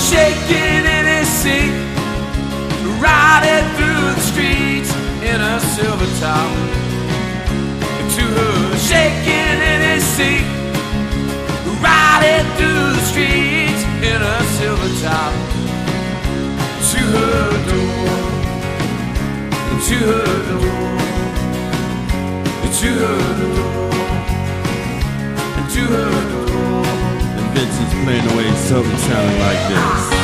shaking in his seat, riding through the streets in a silver top. To her, shaking in his seat, riding through the streets in a silver top. To her door, to her door, to her door, to her door. And Vincent's playing away something sounding like this.